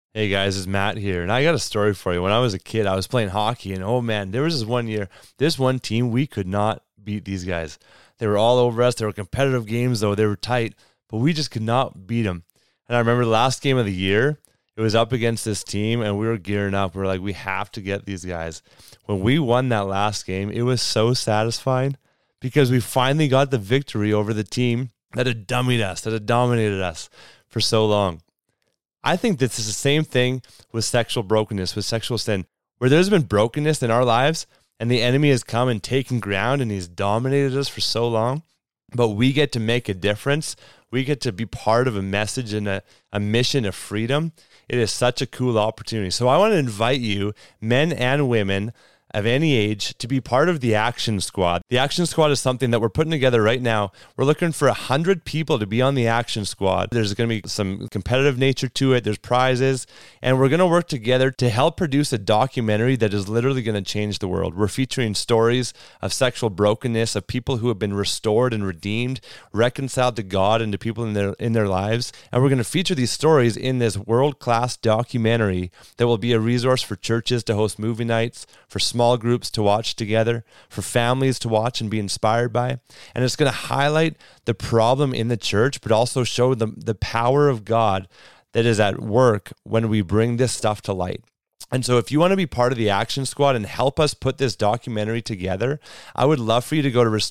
Hey guys, it's Matt here, and I got a story for you. When I was a kid, I was playing hockey, and oh man, there was this one year, this one team, we could not beat these guys. They were all over us. They were competitive games, though. They were tight, but we just could not beat them. And I remember the last game of the year, it was up against this team, and we were gearing up. We were like, we have to get these guys. When we won that last game, it was so satisfying because we finally got the victory over the team that had dummied us, that had dominated us for so long. I think this is the same thing with sexual brokenness, with sexual sin, where there's been brokenness in our lives and the enemy has come and taken ground and he's dominated us for so long, but we get to make a difference. We get to be part of a message and a mission of freedom. It is such a cool opportunity. So I want to invite you, men and women of any age, to be part of the Action Squad. The Action Squad is something that we're putting together right now. We're looking for 100 people to be on the Action Squad. There's going to be some competitive nature to it. There's prizes, and we're going to work together to help produce a documentary that is literally going to change the world. We're featuring stories of sexual brokenness, of people who have been restored and redeemed, reconciled to God and to people in their lives. And we're going to feature these stories in this world-class documentary that will be a resource for churches to host movie nights, for small groups to watch together, for families to watch and be inspired by. And it's going to highlight the problem in the church, but also show the power of God that is at work when we bring this stuff to light. And so if you want to be part of the Action Squad and help us put this documentary together, I would love for you to go to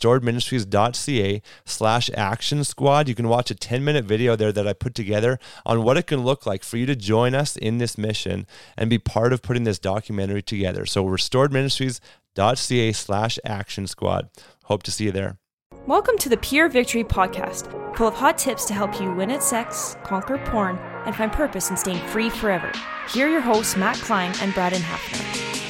restoredministries.ca/action squad. You can watch a 10-minute video there that I put together on what it can look like for you to join us in this mission and be part of putting this documentary together. So restoredministries.ca/action squad. Hope to see you there. Welcome to the Pure Victory Podcast, full of hot tips to help you win at sex, conquer porn, and find purpose in staying free forever. Here are your hosts, Matt Klein and Braden Hafner.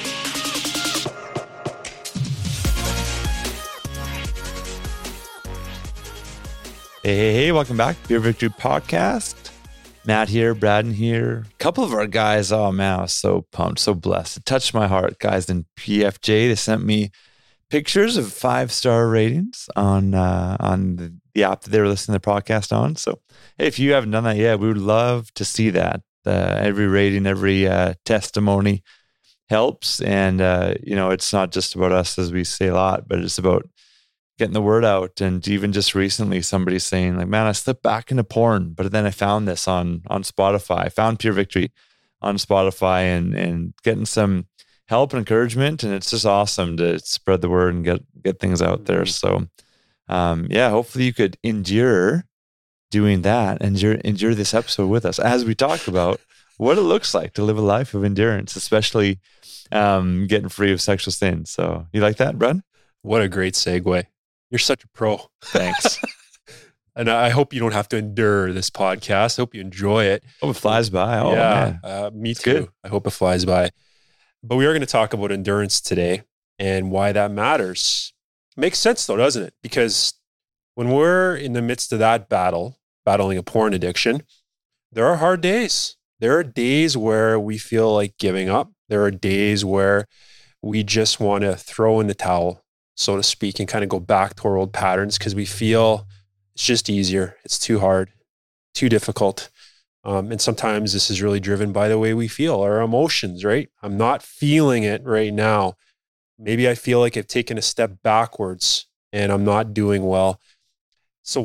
Hey, welcome back. Pure Victory Podcast. Matt here, Braden here. A couple of our guys, oh man, I was so pumped, so blessed. It touched my heart, guys in PFJ. They sent me pictures of 5-star ratings on the app that they were listening to the podcast on. So hey, if you haven't done that yet, we would love to see that. Every rating, every testimony helps. And, it's not just about us, as we say a lot, but it's about getting the word out. And even just recently, somebody's saying like, man, I slipped back into porn, but then I found this on Spotify. I found Pure Victory on Spotify and getting some help and encouragement. And it's just awesome to spread the word and get things out there. So, hopefully you could endure doing that and endure this episode with us as we talk about what it looks like to live a life of endurance, especially getting free of sexual sin. So you like that, Brad? What a great segue. You're such a pro. Thanks. And I hope you don't have to endure this podcast. I hope you enjoy it. Hope it flies by. Oh, yeah, man. Me It's too. good. I hope it flies by. But we are going to talk about endurance today and why that matters. Makes sense though, doesn't it? Because when we're in the midst of that battling a porn addiction, there are hard days. There are days where we feel like giving up. There are days where we just want to throw in the towel, so to speak, and kind of go back to our old patterns because we feel it's just easier. It's too hard, too difficult. And sometimes this is really driven by the way we feel, our emotions, right? I'm not feeling it right now. Maybe I feel like I've taken a step backwards and I'm not doing well. So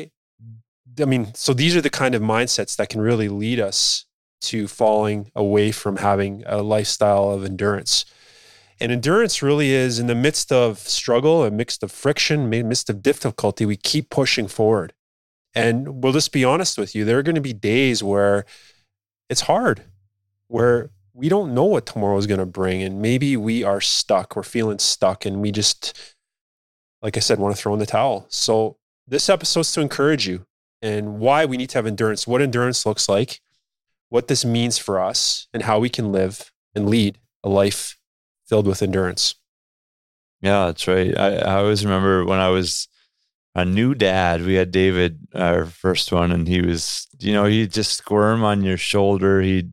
these are the kind of mindsets that can really lead us to falling away from having a lifestyle of endurance. And endurance really is in the midst of struggle, a midst of friction, in the midst of difficulty, we keep pushing forward. And we'll just be honest with you, there are going to be days where it's hard, where we don't know what tomorrow is going to bring. And maybe we are stuck, we're feeling stuck, and we just, like I said, want to throw in the towel. So this episode's to encourage you and why we need to have endurance, what endurance looks like, what this means for us, and how we can live and lead a life filled with endurance. Yeah, that's right. I always remember when I was a new dad, we had David, our first one, and he was, he'd just squirm on your shoulder. He'd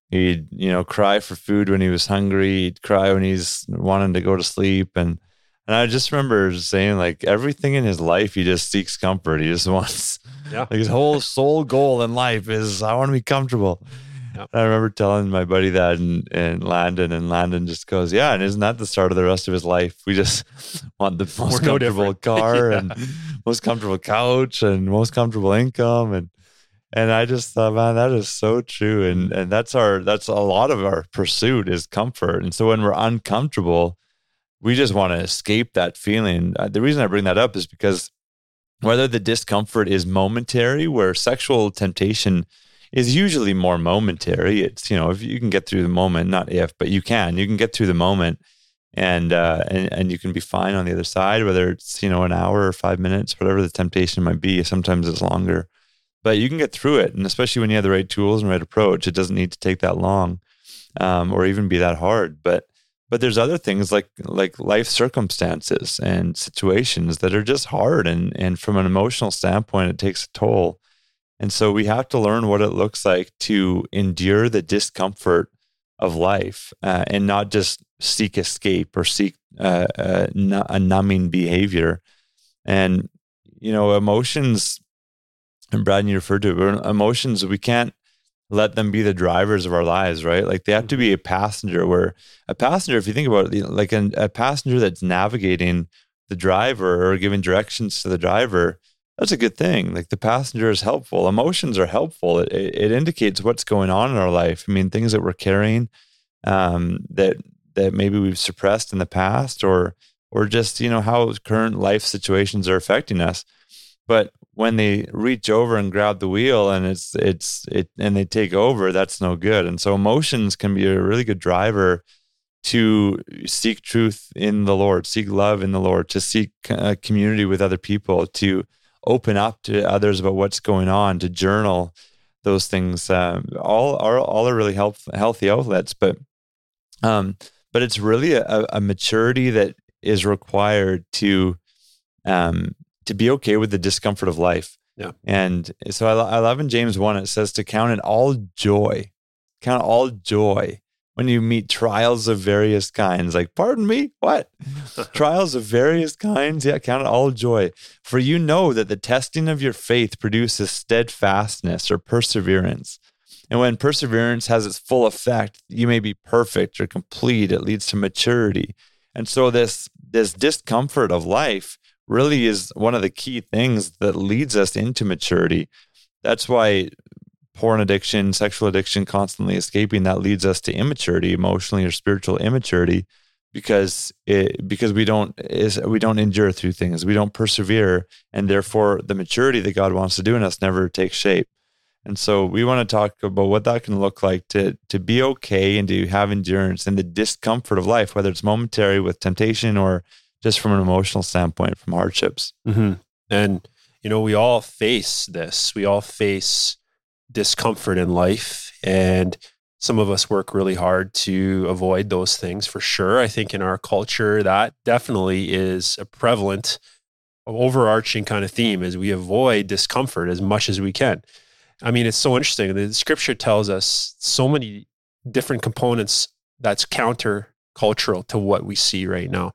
cry for food when he was hungry. He'd cry when he's wanting to go to sleep. And I just remember saying, like, everything in his life, he just seeks comfort. He just wants, like, his whole sole goal in life is, I want to be comfortable. I remember telling my buddy that and Landon just goes, yeah, and isn't that the start of the rest of his life? We just want the most comfortable car and most comfortable couch and most comfortable income. And I just thought, man, that is so true. And that's a lot of our pursuit is comfort. And so when we're uncomfortable, we just want to escape that feeling. The reason I bring that up is because whether the discomfort is momentary, where sexual temptation is usually more momentary. It's, if you can get through the moment, not if, but you can get through the moment and you can be fine on the other side, whether it's, an hour or 5 minutes, whatever the temptation might be. Sometimes it's longer, but you can get through it. And especially when you have the right tools and right approach, it doesn't need to take that long, or even be that hard. But there's other things like life circumstances and situations that are just hard. And from an emotional standpoint, it takes a toll. And so we have to learn what it looks like to endure the discomfort of life, and not just seek escape or seek a numbing behavior. And, emotions, and Brad, you referred to it, emotions, we can't let them be the drivers of our lives, right? Like they have to be a passenger, where a passenger, if you think about it, like a passenger that's navigating the driver or giving directions to the driver, that's a good thing. Like the passenger is helpful. Emotions are helpful. It indicates what's going on in our life. I mean, things that we're carrying, that maybe we've suppressed in the past, or just, how current life situations are affecting us. But when they reach over and grab the wheel and and they take over, that's no good. And so emotions can be a really good driver to seek truth in the Lord, seek love in the Lord, to seek community with other people, to open up to others about what's going on, to journal those things. All are really healthy outlets, but it's really a maturity that is required to be okay with the discomfort of life. Yeah. And so I love in James 1, it says to count it all joy when you meet trials of various kinds. Like, pardon me, what? Trials of various kinds? Yeah, count it all joy. For you know that the testing of your faith produces steadfastness or perseverance. And when perseverance has its full effect, you may be perfect or complete. It leads to maturity. And so this discomfort of life really is one of the key things that leads us into maturity. That's why porn addiction, sexual addiction, constantly escaping, that leads us to immaturity, emotionally or spiritual immaturity, because we don't endure through things, we don't persevere, and therefore the maturity that God wants to do in us never takes shape. And so we want to talk about what that can look like to be okay and to have endurance in the discomfort of life, whether it's momentary with temptation or just from an emotional standpoint, from hardships. Mm-hmm. And we all face this. We all face discomfort in life, and some of us work really hard to avoid those things, for sure. I think in our culture that definitely is a prevalent, overarching kind of theme, is we avoid discomfort as much as we can. I mean, it's so interesting. The scripture tells us so many different components that's counter-cultural to what we see right now.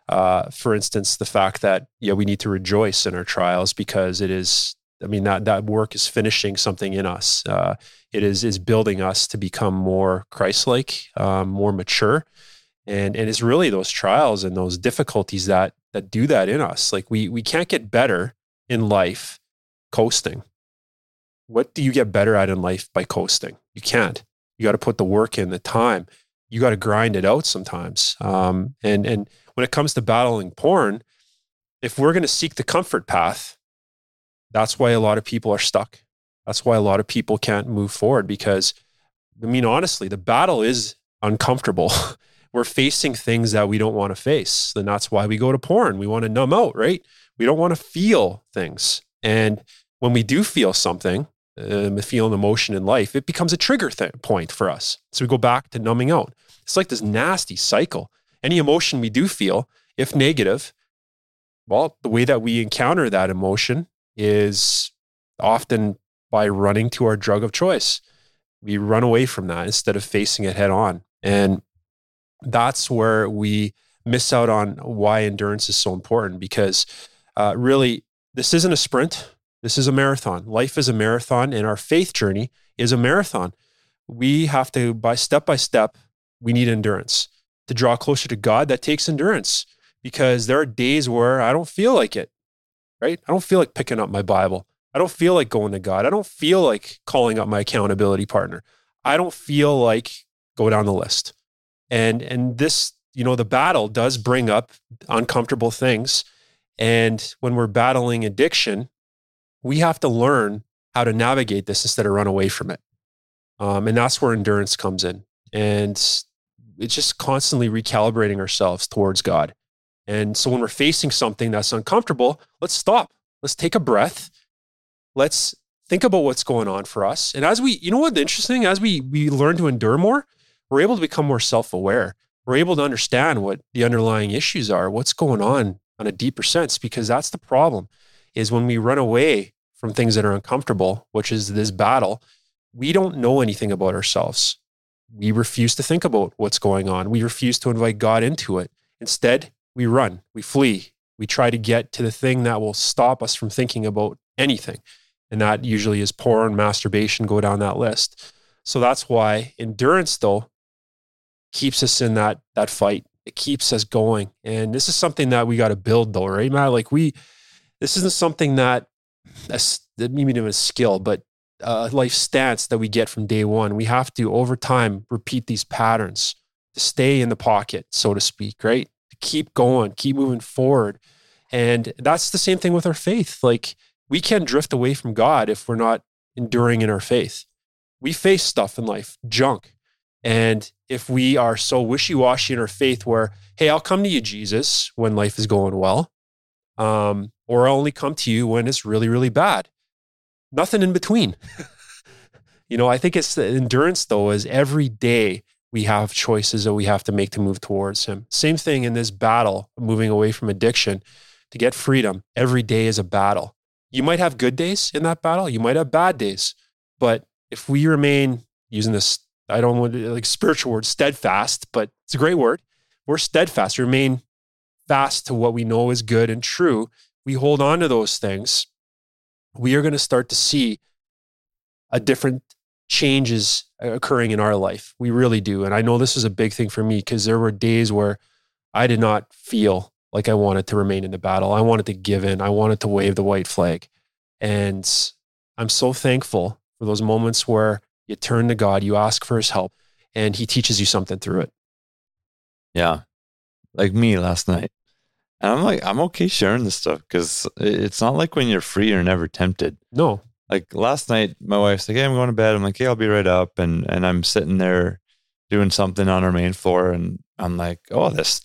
For instance, the fact that we need to rejoice in our trials, because it is, that work is finishing something in us. It is building us to become more Christ-like, more mature. And it's really those trials and those difficulties that do that in us. Like we can't get better in life coasting. What do you get better at in life by coasting? You can't. You got to put the work in, the time. You got to grind it out sometimes. And when it comes to battling porn, if we're going to seek the comfort path, that's why a lot of people are stuck. That's why a lot of people can't move forward, because, honestly, the battle is uncomfortable. We're facing things that we don't want to face. And that's why we go to porn. We want to numb out, right? We don't want to feel things. And when we do feel something, feel an emotion in life, it becomes a trigger point for us. So we go back to numbing out. It's like this nasty cycle. Any emotion we do feel, if negative, well, the way that we encounter that emotion is often by running to our drug of choice. We run away from that instead of facing it head on. And that's where we miss out on why endurance is so important, because really, this isn't a sprint. This is a marathon. Life is a marathon, and our faith journey is a marathon. we have to, by step, we need endurance. To draw closer to God, that takes endurance, because there are days where I don't feel like it, right? I don't feel like picking up my Bible. I don't feel like going to God. I don't feel like calling up my accountability partner. I don't feel like go down the list. And this, the battle does bring up uncomfortable things. And when we're battling addiction, we have to learn how to navigate this instead of run away from it. And that's where endurance comes in. And it's just constantly recalibrating ourselves towards God. And so when we're facing something that's uncomfortable, let's stop. Let's take a breath. Let's think about what's going on for us. And as we, what's interesting, as we learn to endure more, we're able to become more self-aware. We're able to understand what the underlying issues are, what's going on a deeper sense, because that's the problem, is when we run away from things that are uncomfortable, which is this battle, we don't know anything about ourselves. We refuse to think about what's going on. We refuse to invite God into it. Instead, we run, we flee, we try to get to the thing that will stop us from thinking about anything. And that usually is porn, masturbation, go down that list. So that's why endurance, though, keeps us in that fight. It keeps us going. And this is something that we got to build, though, right, Matt? Like this isn't something that maybe a skill, but life stance that we get from day one. We have to, over time, repeat these patterns to stay in the pocket, so to speak, right? To keep going, keep moving forward. And that's the same thing with our faith. Like, we can drift away from God if we're not enduring in our faith. We face stuff in life, junk. And if we are so wishy-washy in our faith where, hey, I'll come to you, Jesus, when life is going well, or I'll only come to you when it's really, really bad. Nothing in between. I think it's the endurance, though, is every day we have choices that we have to make to move towards Him. Same thing in this battle, moving away from addiction to get freedom. Every day is a battle. You might have good days in that battle. You might have bad days. But if we remain, using this, I don't want to spiritual word, steadfast, but it's a great word. We're steadfast, remain fast to what we know is good and true. We hold on to those things. We are going to start to see a different changes occurring in our life. We really do. And I know this is a big thing for me, because there were days where I did not feel like I wanted to remain in the battle. I wanted to give in. I wanted to wave the white flag. And I'm so thankful for those moments where you turn to God, you ask for His help, and He teaches you something through it. Yeah. Like me last night. And I'm like, I'm okay sharing this stuff, because it's not like when you're free, you're never tempted. No. Like last night, my wife's like, hey, I'm going to bed. I'm like, hey, I'll be right up. And I'm sitting there doing something on our main floor. And I'm like, oh, this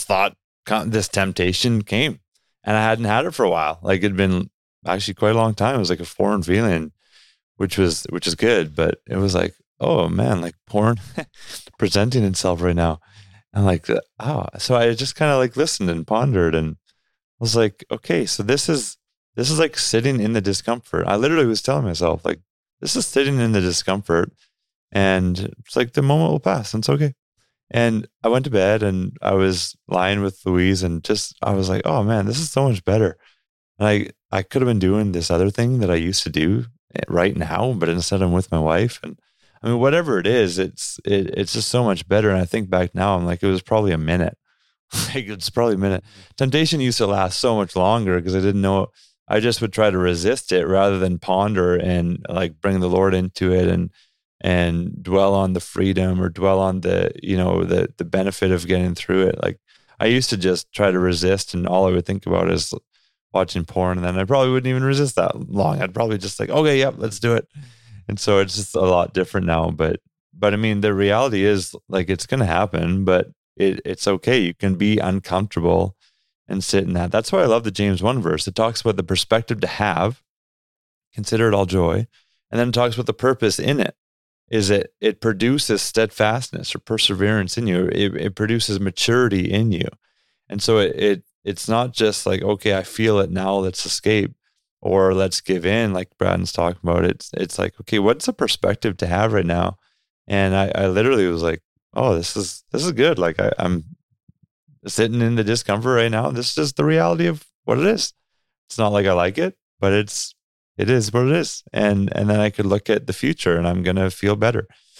temptation came. And I hadn't had it for a while. Like, it'd been actually quite a long time. It was like a foreign feeling, which is good. But it was like, oh man, like porn presenting itself right now. And like, oh, so I just kind of like listened and pondered, and I was like, okay, so this is like sitting in the discomfort. I literally was telling myself, like, this is sitting in the discomfort, and it's like the moment will pass and it's okay. And I went to bed and I was lying with Louise, and I was like, oh man, this is so much better. And I could have been doing this other thing that I used to do right now, but instead I'm with my wife. And I mean, whatever it is, it's just so much better. And I think back now, I'm like, it was probably a minute. Like, it's probably a minute. Temptation used to last so much longer because I didn't know. I just would try to resist it rather than ponder and like bring the Lord into it and dwell on the freedom or dwell on the benefit of getting through it. Like, I used to just try to resist, and all I would think about is watching porn, and then I probably wouldn't even resist that long. I'd probably just like, okay, yep, let's do it. And so it's just a lot different now. But I mean, the reality is, like, it's going to happen, but it's okay. You can be uncomfortable and sit in that. That's why I love the James 1 verse. It talks about the perspective to have, consider it all joy. And then it talks about the purpose in it. Is it produces steadfastness or perseverance in you. It produces maturity in you. And so it's not just like, okay, I feel it now, let's escape or let's give in, like Braden's talking about. It's like, okay, what's the perspective to have right now? And I literally was like, oh, this is good. Like, I'm sitting in the discomfort right now. This is just the reality of what it is. It's not like I like it, but it is what it is. And then I could look at the future and I'm going to feel better.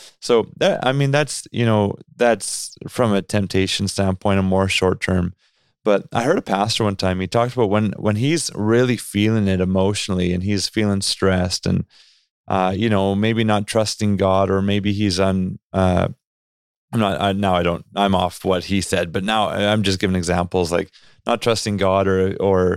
So that, I mean, that's, that's from a temptation standpoint, a more short term. But I heard a pastor one time, he talked about when he's really feeling it emotionally and he's feeling stressed and, maybe not trusting God, or maybe he's I'm off what he said, but now I'm just giving examples, like not trusting God, or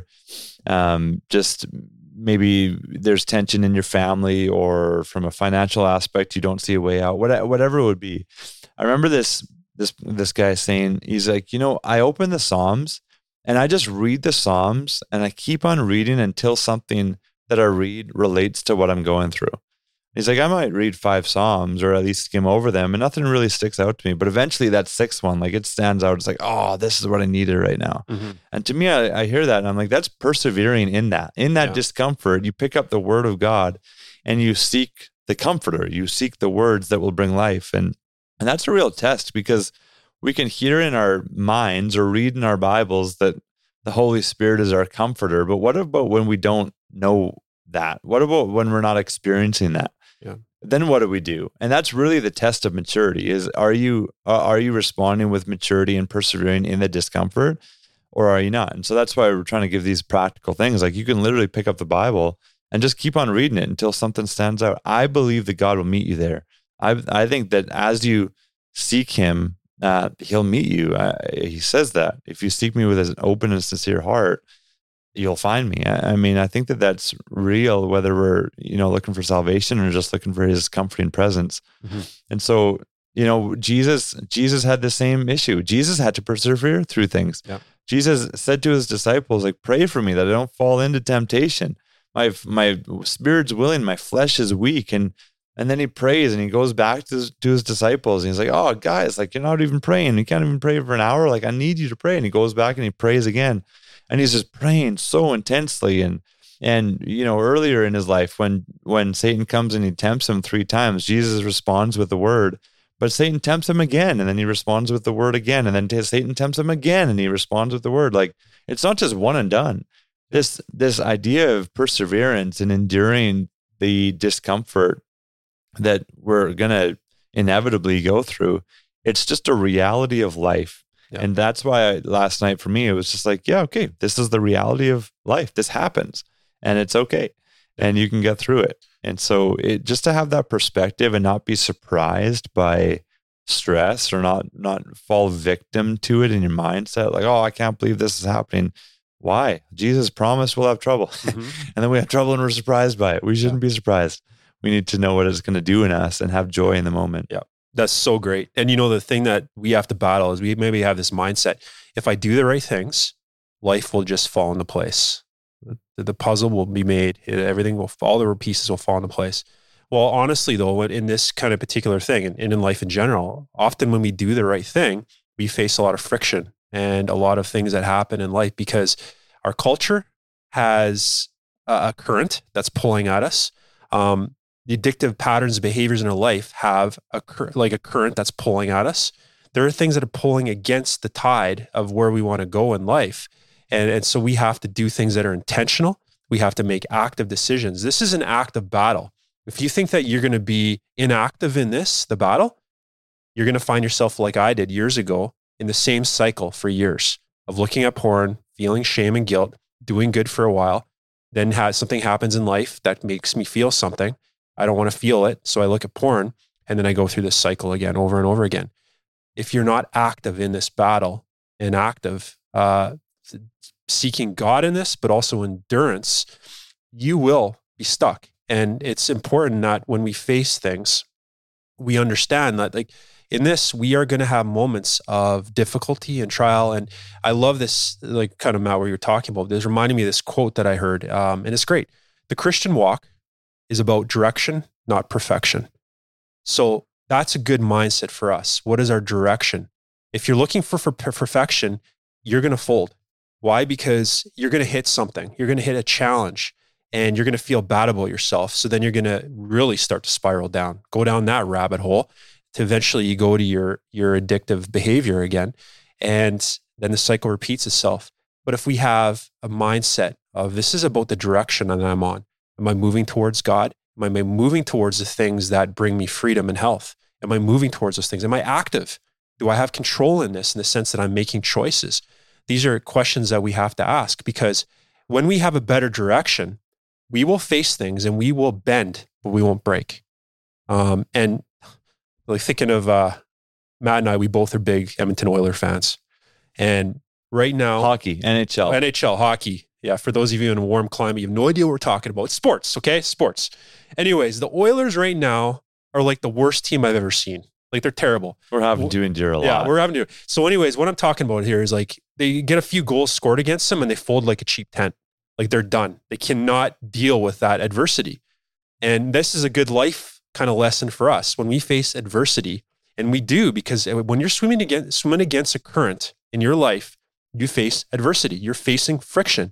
just maybe there's tension in your family, or from a financial aspect, you don't see a way out, whatever it would be. I remember this guy saying, he's like, I open the Psalms and I just read the Psalms and I keep on reading until something that I read relates to what I'm going through. He's like, I might read 5 Psalms or at least skim over them and nothing really sticks out to me. But eventually that 6th one, like it stands out. It's like, oh, this is what I needed right now. Mm-hmm. And to me, I hear that and I'm like, that's persevering in that discomfort. You pick up the word of God and you seek the comforter. You seek the words that will bring life. And that's a real test, because we can hear in our minds or read in our Bibles that the Holy Spirit is our comforter. But what about when we don't know that? What about when we're not experiencing that? Yeah. Then what do we do? And that's really the test of maturity, is are you responding with maturity and persevering in the discomfort, or are you not? And so that's why we're trying to give these practical things. Like you can literally pick up the Bible and just keep on reading it until something stands out. I believe that God will meet you there. I think that as you seek him, he'll meet you. He says that if you seek me with an open and sincere heart, you'll find me. I mean, I think that that's real, whether we're, looking for salvation or just looking for his comforting presence. Mm-hmm. And so, Jesus had the same issue. Jesus had to persevere through things. Yep. Jesus said to his disciples, like, pray for me that I don't fall into temptation. My spirit's willing, my flesh is weak. And then he prays and he goes back to his disciples and he's like, oh, guys, like, you're not even praying. You can't even pray for an hour. Like, I need you to pray. And he goes back and he prays again. And he's just praying so intensely. And earlier in his life, when Satan comes and he tempts him 3 times, Jesus responds with the word. But Satan tempts him again, and then he responds with the word again. And then Satan tempts him again, and he responds with the word. Like, it's not just one and done. This idea of perseverance and enduring the discomfort that we're going to inevitably go through, it's just a reality of life. Yeah. And that's why last night for me, it was just like, yeah, okay, this is the reality of life. This happens and it's okay. And you can get through it. And so just to have that perspective and not be surprised by stress, or not fall victim to it in your mindset. Like, oh, I can't believe this is happening. Why? Jesus promised we'll have trouble. Mm-hmm. And then we have trouble and we're surprised by it. We shouldn't be surprised. We need to know what it's going to do in us and have joy in the moment. Yeah. That's so great. And the thing that we have to battle is we maybe have this mindset. If I do the right things, life will just fall into place. The puzzle will be made. All the pieces will fall into place. Well, honestly though, in this kind of particular thing and in life in general, often when we do the right thing, we face a lot of friction and a lot of things that happen in life because our culture has a current that's pulling at us. The addictive patterns and behaviors in our life have a current that's pulling at us. There are things that are pulling against the tide of where we want to go in life. And so we have to do things that are intentional. We have to make active decisions. This is an active battle. If you think that you're going to be inactive in the battle, you're going to find yourself like I did years ago in the same cycle for years of looking at porn, feeling shame and guilt, doing good for a while. Then something happens in life that makes me feel something. I don't want to feel it. So I look at porn and then I go through this cycle again, over and over again. If you're not active in this battle and active, seeking God in this, but also endurance, you will be stuck. And it's important that when we face things, we understand that like in this, we are going to have moments of difficulty and trial. And I love this, like kind of Matt, where you're talking about this, reminding me of this quote that I heard. And it's great. The Christian walk is about direction, not perfection. So that's a good mindset for us. What is our direction? If you're looking for perfection, you're going to fold. Why? Because you're going to hit something. You're going to hit a challenge and you're going to feel bad about yourself. So then you're going to really start to spiral down, go down that rabbit hole to eventually you go to your addictive behavior again. And then the cycle repeats itself. But if we have a mindset of this is about the direction that I'm on, am I moving towards God? Am I moving towards the things that bring me freedom and health Am I moving towards those things? Am I active? Do I have control in this, in the sense that I'm making choices? These are questions that we have to ask, because when we have a better direction, we will face things and we will bend, but we won't break. And like thinking of Matt and I, we both are big Edmonton Oilers fans. And right now, Hockey, NHL hockey. Yeah, for those of you in a warm climate, you have no idea what we're talking about. It's sports, okay? Sports. Anyways, the Oilers right now are like the worst team I've ever seen. Like, they're terrible. We're having to endure a lot. Yeah, we're having to. So anyways, what I'm talking about here is like they get a few goals scored against them and they fold like a cheap tent. Like, they're done. They cannot deal with that adversity. And this is a good life kind of lesson for us when we face adversity. And we do, because when you're swimming against a current in your life, you face adversity. You're facing friction.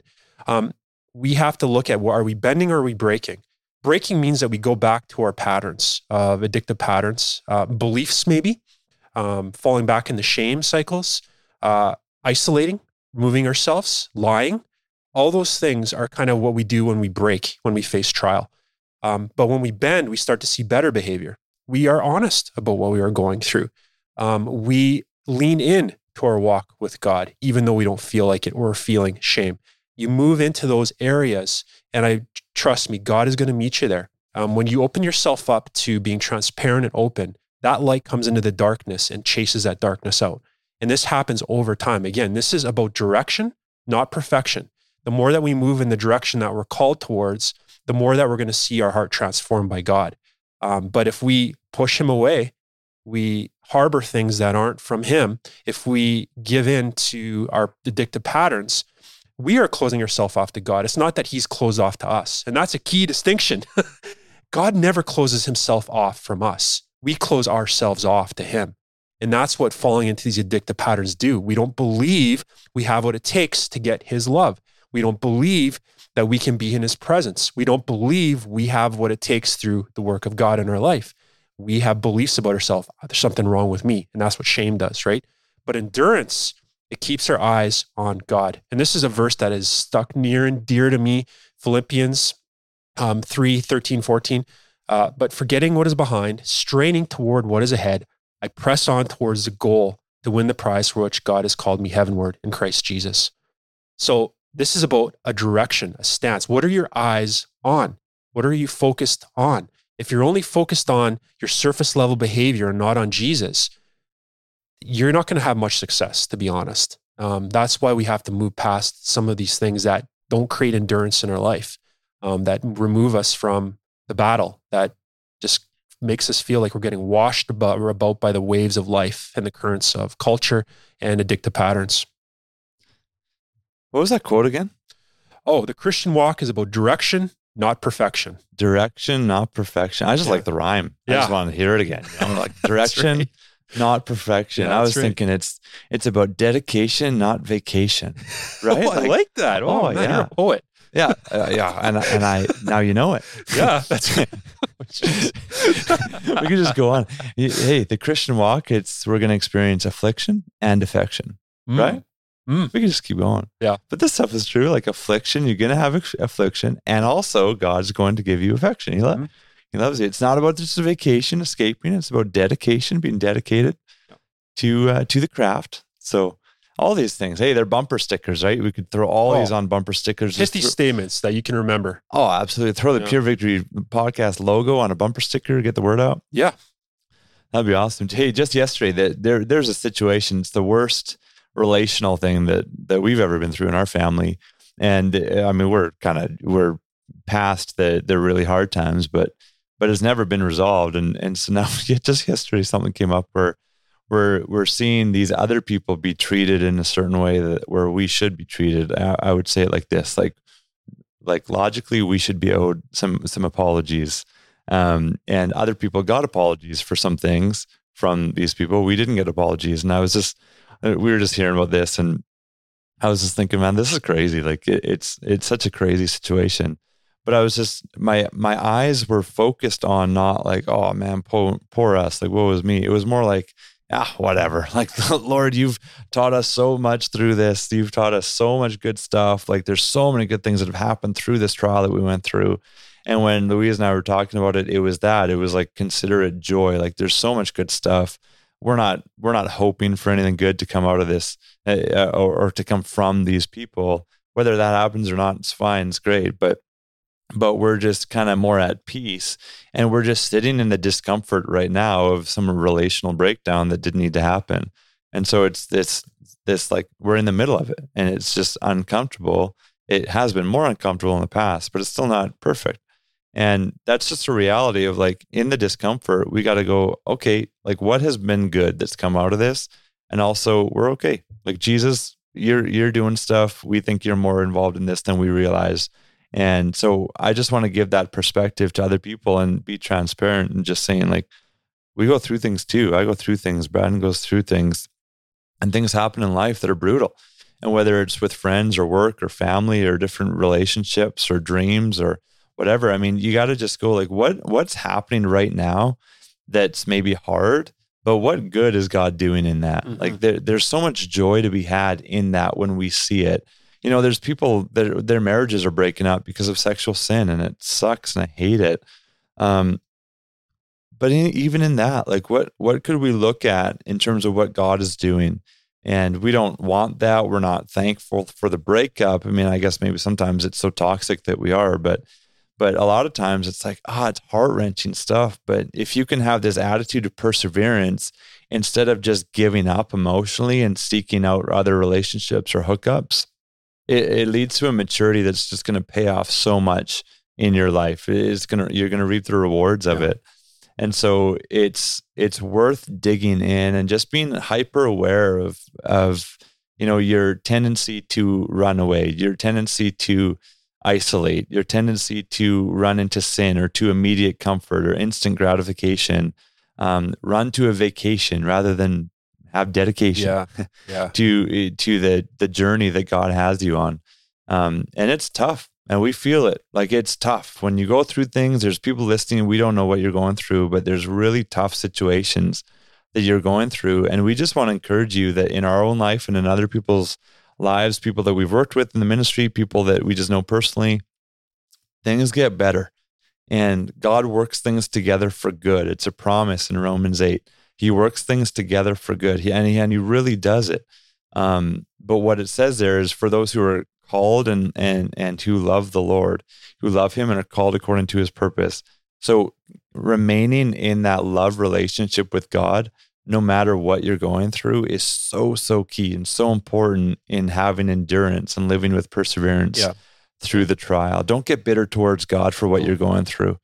We have to look at, are we bending or are we breaking? Breaking means that we go back to our patterns of addictive patterns, beliefs maybe, falling back into shame cycles, isolating, removing ourselves, lying. All those things are kind of what we do when we break, when we face trial. But when we bend, we start to see better behavior. We are honest about what we are going through. We lean in to our walk with God, even though we don't feel like it or are feeling shame. You move into those areas, and trust me, God is going to meet you there. When you open yourself up to being transparent and open, that light comes into the darkness and chases that darkness out. And this happens over time. Again, this is about direction, not perfection. The more that we move in the direction that we're called towards, the more that we're going to see our heart transformed by God. But if we push him away, we harbor things that aren't from him, if we give in to our addictive patterns, we are closing ourselves off to God. It's not that he's closed off to us. And that's a key distinction. God never closes himself off from us. We close ourselves off to him. And that's what falling into these addictive patterns do. We don't believe we have what it takes to get his love. We don't believe that we can be in his presence. We don't believe we have what it takes through the work of God in our life. We have beliefs about ourselves. There's something wrong with me. And that's what shame does, right? But endurance, it keeps our eyes on God. And this is a verse that is stuck near and dear to me, Philippians 3:13-14. But forgetting what is behind, straining toward what is ahead, I press on towards the goal to win the prize for which God has called me heavenward in Christ Jesus. So this is about a direction, a stance. What are your eyes on? What are you focused on? If you're only focused on your surface level behavior and not on Jesus, you're not going to have much success, to be honest. That's why we have to move past some of these things that don't create endurance in our life, that remove us from the battle, that just makes us feel like we're getting washed about by the waves of life and the currents of culture and addictive patterns. What was that quote again? Oh, the Christian walk is about direction, not perfection. Direction, not perfection. I just like the rhyme. I just want to hear it again. I'm like, direction, right. Not perfection. I was thinking it's about dedication, not vacation. Right? Oh, I like that. Oh, man, you're a poet. Yeah. And I now you know it. Yeah, that's right. We could just go on. Hey, the Christian walk, we're going to experience affliction and affection, right? We can just keep going. Yeah. But this stuff is true. Like affliction, you're going to have affliction, and also God's going to give you affection. He loves you. It's not about just a vacation, escaping. It's about dedication, being dedicated to the craft. So all these things, hey, they're bumper stickers, right? We could throw all these on bumper stickers. 50 statements that you can remember. Oh, absolutely. Throw the Pure Victory podcast logo on a bumper sticker, get the word out. Yeah. That'd be awesome. Hey, just yesterday, there's a situation. It's the worst relational thing that we've ever been through in our family. And I mean, we're past the really hard times, but it's never been resolved. And so now just yesterday, something came up where we're seeing these other people be treated in a certain way where we should be treated. I would say it like this, like logically we should be owed some apologies. And other people got apologies for some things from these people. We didn't get apologies. And we were just hearing about this, and I was just thinking, man, this is crazy. Like it's such a crazy situation. But I was just, my eyes were focused on not like, oh man, poor us. Like, what was me? It was more like, whatever. Like, Lord, you've taught us so much through this. You've taught us so much good stuff. Like, there's so many good things that have happened through this trial that we went through. And when Louise and I were talking about it, it was that. It was like, consider it joy. Like, there's so much good stuff. We're not hoping for anything good to come out of this or to come from these people. Whether that happens or not, it's fine. It's great. But we're just kind of more at peace, and we're just sitting in the discomfort right now of some relational breakdown that didn't need to happen. And so it's this like, we're in the middle of it, and it's just uncomfortable. It has been more uncomfortable in the past, but it's still not perfect. And that's just a reality of, like, in the discomfort, we got to go, okay, like, what has been good that's come out of this? And also, we're okay. Like, Jesus, you're doing stuff. We think you're more involved in this than we realize. And so I just want to give that perspective to other people and be transparent and just saying, like, we go through things too. I go through things. Braden goes through things, and things happen in life that are brutal. And whether it's with friends or work or family or different relationships or dreams or whatever, I mean, you got to just go, like, what's happening right now that's maybe hard, but what good is God doing in that? Mm-hmm. Like, there's so much joy to be had in that when we see it. You know, there's people that their marriages are breaking up because of sexual sin, and it sucks, and I hate it. But even in that, like, what could we look at in terms of what God is doing? And we don't want that. We're not thankful for the breakup. I mean, I guess maybe sometimes it's so toxic that we are, but a lot of times it's like, it's heart-wrenching stuff. But if you can have this attitude of perseverance instead of just giving up emotionally and seeking out other relationships or hookups, it leads to a maturity that's just going to pay off so much in your life. You're going to reap the rewards of it. And so it's worth digging in and just being hyper aware of, you know, your tendency to run away, your tendency to isolate, your tendency to run into sin or to immediate comfort or instant gratification, run to a vacation rather than have dedication to the journey that God has you on. And it's tough, and we feel it. Like, it's tough when you go through things. There's people listening. We don't know what you're going through, but there's really tough situations that you're going through. And we just want to encourage you that in our own life and in other people's lives, people that we've worked with in the ministry, people that we just know personally, things get better, and God works things together for good. It's a promise in Romans 8. He works things together for good. He really does it. But what it says there is for those who are called and who love the Lord, who love him and are called according to his purpose. So remaining in that love relationship with God, no matter what you're going through, is so key and so important in having endurance and living with perseverance through the trial. Don't get bitter towards God for what you're going through.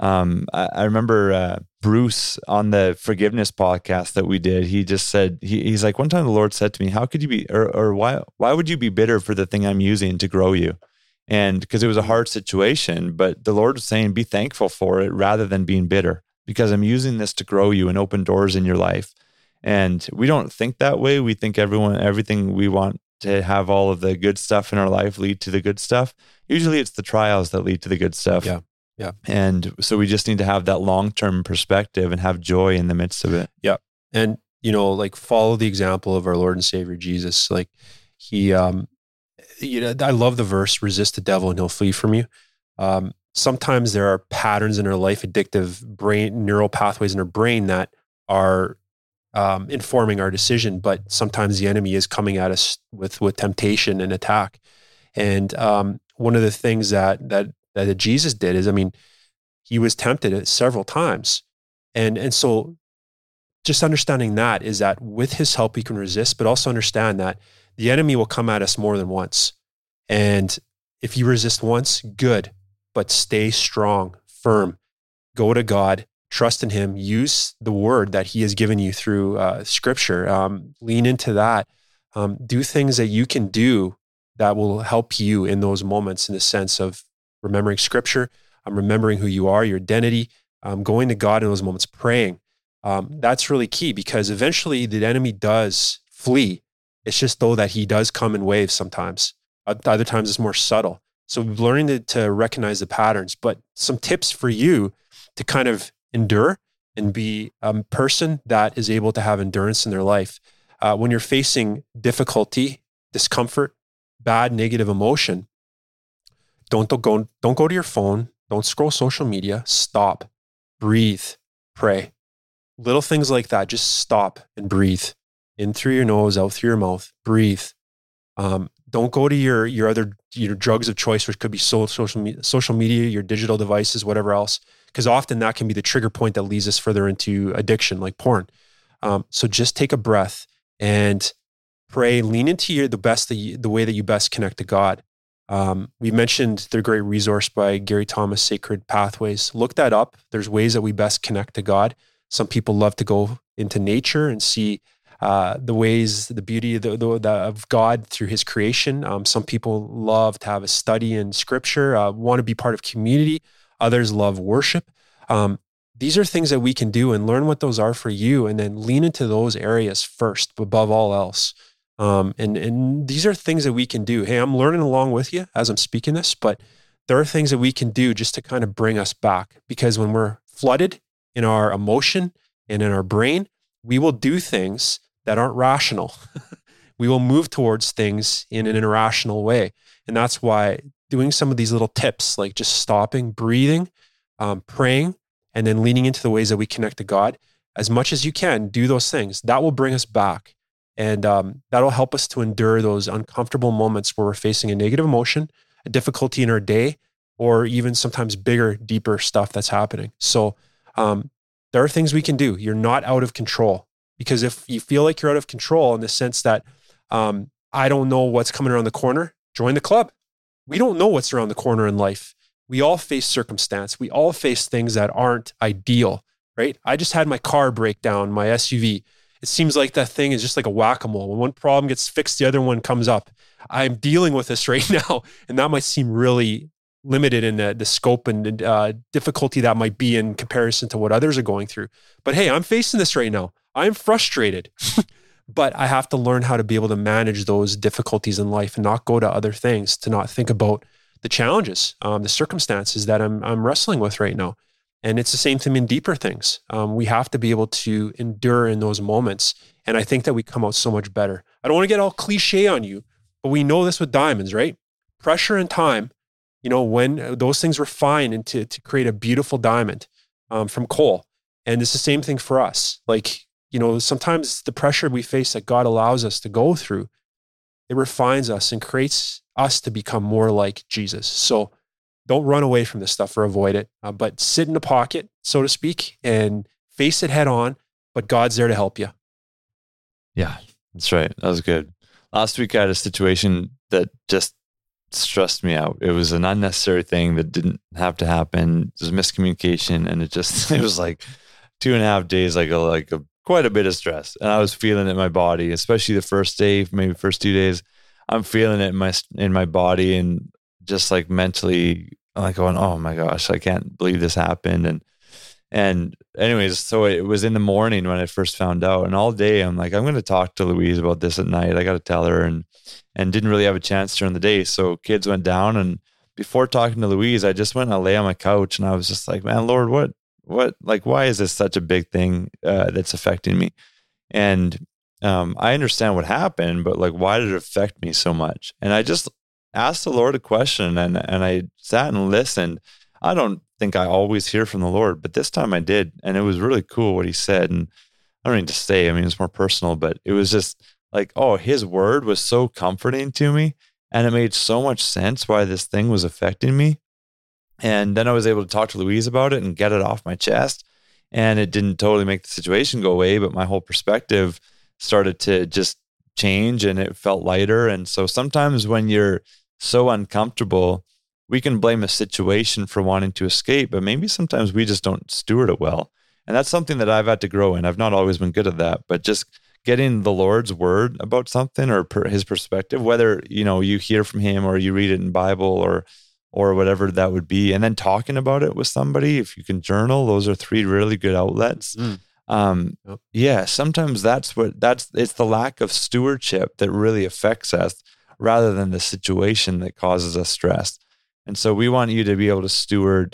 I remember Bruce on the forgiveness podcast that we did. He just said, he's like, one time the Lord said to me, how could you be, or why would you be bitter for the thing I'm using to grow you? And because it was a hard situation, but the Lord was saying, be thankful for it rather than being bitter, because I'm using this to grow you and open doors in your life. And we don't think that way. We think everything we want to have all of the good stuff in our life lead to the good stuff. Usually it's the trials that lead to the good stuff. Yeah. And so we just need to have that long-term perspective and have joy in the midst of it. Yeah. And, you know, like, follow the example of our Lord and Savior, Jesus. Like, he, you know, I love the verse, resist the devil and he'll flee from you. Sometimes there are patterns in our life, addictive neural pathways in our brain that are informing our decision, but sometimes the enemy is coming at us with temptation and attack. And one of the things that Jesus did is, I mean, he was tempted several times. And so just understanding that is that with his help, we can resist, but also understand that the enemy will come at us more than once. And if you resist once, good, but stay strong, firm, go to God, trust in him, use the word that he has given you through scripture, lean into that, do things that you can do that will help you in those moments, in the sense of remembering scripture, remembering who you are, your identity, going to God in those moments, praying. That's really key, because eventually the enemy does flee. It's just though that he does come in waves sometimes. Other times it's more subtle. So learning to recognize the patterns, but some tips for you to kind of endure and be a person that is able to have endurance in their life. When you're facing difficulty, discomfort, bad, negative emotion, don't go to your phone. Don't scroll social media. Stop, breathe, pray. Little things like that. Just stop and breathe. In through your nose, out through your mouth. Breathe. Don't go to your other drugs of choice, which could be social media, your digital devices, whatever else, because often that can be the trigger point that leads us further into addiction, like porn. So just take a breath and pray. Lean into the way that you best connect to God. We mentioned the great resource by Gary Thomas, Sacred Pathways. Look that up. There's ways that we best connect to God. Some people love to go into nature and see the beauty of God through his creation. Some people love to have a study in scripture, want to be part of community. Others love worship. These are things that we can do and learn what those are for you, and then lean into those areas first above all else. And these are things that we can do. Hey, I'm learning along with you as I'm speaking this, but there are things that we can do just to kind of bring us back, because when we're flooded in our emotion and in our brain, we will do things that aren't rational. We will move towards things in an irrational way. And that's why doing some of these little tips, like just stopping, breathing, praying, and then leaning into the ways that we connect to God, as much as you can, do those things. That will bring us back. And that'll help us to endure those uncomfortable moments where we're facing a negative emotion, a difficulty in our day, or even sometimes bigger, deeper stuff that's happening. So there are things we can do. You're not out of control. Because if you feel like you're out of control in the sense that I don't know what's coming around the corner, join the club. We don't know what's around the corner in life. We all face circumstance. We all face things that aren't ideal, right? I just had my car break down, my SUV. It seems like that thing is just like a whack-a-mole. When one problem gets fixed, the other one comes up. I'm dealing with this right now, and that might seem really limited in the scope and difficulty that might be in comparison to what others are going through. But hey, I'm facing this right now. I'm frustrated, but I have to learn how to be able to manage those difficulties in life and not go to other things, to not think about the challenges, the circumstances that I'm wrestling with right now. And it's the same thing in deeper things. We have to be able to endure in those moments. And I think that we come out so much better. I don't want to get all cliche on you, but we know this with diamonds, right? Pressure and time, when those things refine into to create a beautiful diamond from coal. And it's the same thing for us. Like, sometimes the pressure we face that God allows us to go through, it refines us and creates us to become more like Jesus. So don't run away from this stuff or avoid it, but sit in the pocket, so to speak, and face it head on, but God's there to help you. Yeah, that's right. That was good. Last week I had a situation that just stressed me out. It was an unnecessary thing that didn't have to happen. It was miscommunication, and it was like 2.5 days, like a quite a bit of stress. And I was feeling it in my body, especially the first day, maybe first 2 days. I'm feeling it in my body, and just like mentally, I'm like going, oh my gosh, I can't believe this happened. And anyways, so it was in the morning when I first found out, and all day I'm like, I'm going to talk to Louise about this at night. I got to tell her, and didn't really have a chance during the day. So kids went down, and before talking to Louise, I just went and I lay on my couch, and I was just like, man, Lord, what, like, why is this such a big thing that's affecting me? And I understand what happened, but like, why did it affect me so much? And I just asked the Lord a question, and I sat and listened. I don't think I always hear from the Lord, but this time I did. And it was really cool what he said. And I don't need to say, I mean, it's more personal, but it was just like, oh, his word was so comforting to me. And it made so much sense why this thing was affecting me. And then I was able to talk to Louise about it and get it off my chest. And it didn't totally make the situation go away, but my whole perspective started to just change, and it felt lighter. And so sometimes when you're so uncomfortable, we can blame a situation for wanting to escape, but maybe sometimes we just don't steward it well. And that's something that I've had to grow in. I've not always been good at that, but just getting the Lord's word about something, or his perspective, whether, you hear from him or you read it in Bible or whatever that would be, and then talking about it with somebody. If you can journal, those are 3 really good outlets. Yeah, sometimes it's the lack of stewardship that really affects us rather than the situation that causes us stress. And so we want you to be able to steward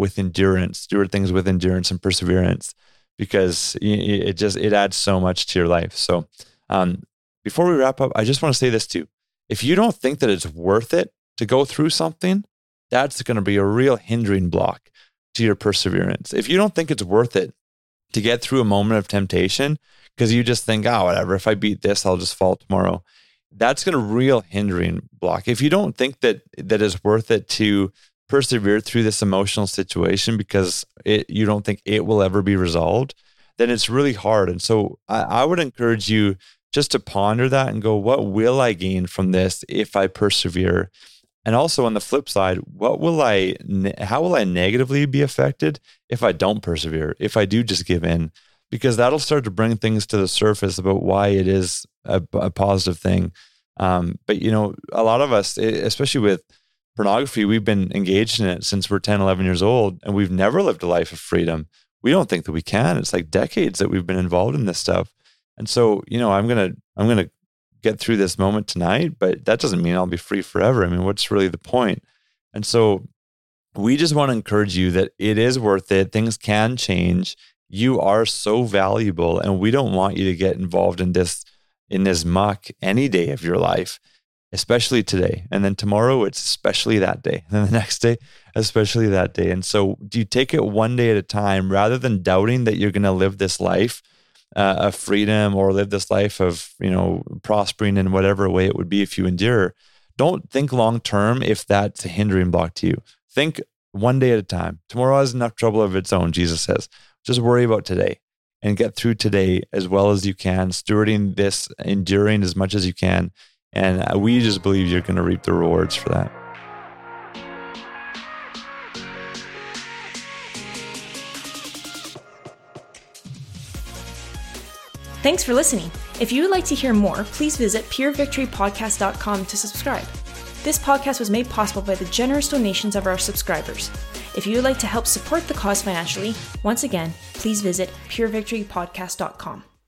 things with endurance and perseverance, because it adds so much to your life. So before we wrap up, I just want to say this too. If you don't think that it's worth it to go through something, that's going to be a real hindering block to your perseverance. If you don't think it's worth it to get through a moment of temptation because you just think, oh, whatever, if I beat this, I'll just fall tomorrow. That's going to real hindering block. If you don't think that is worth it to persevere through this emotional situation because you don't think it will ever be resolved, then it's really hard. And so I would encourage you just to ponder that and go, what will I gain from this if I persevere? And also on the flip side, how will I negatively be affected if I don't persevere, if I do just give in? Because that'll start to bring things to the surface about why it is a positive thing. But, a lot of us, especially with pornography, we've been engaged in it since we're 10, 11 years old, and we've never lived a life of freedom. We don't think that we can. It's like decades that we've been involved in this stuff. And so, I'm going to get through this moment tonight, but that doesn't mean I'll be free forever. I mean, what's really the point? And so we just want to encourage you that it is worth it. Things can change. You are so valuable, and we don't want you to get involved in this muck any day of your life, especially today. And then tomorrow, it's especially that day. And then the next day, especially that day. And so do you take it one day at a time rather than doubting that you're going to live this life of freedom or live this life of, prospering in whatever way it would be if you endure. Don't think long-term if that's a hindering block to you. Think one day at a time. Tomorrow has enough trouble of its own, Jesus says. Just worry about today and get through today as well as you can, stewarding this, enduring as much as you can. And we just believe you're going to reap the rewards for that. Thanks for listening. If you would like to hear more, please visit purevictorypodcast.com to subscribe. This podcast was made possible by the generous donations of our subscribers. If you would like to help support the cause financially, once again, please visit purevictorypodcast.com.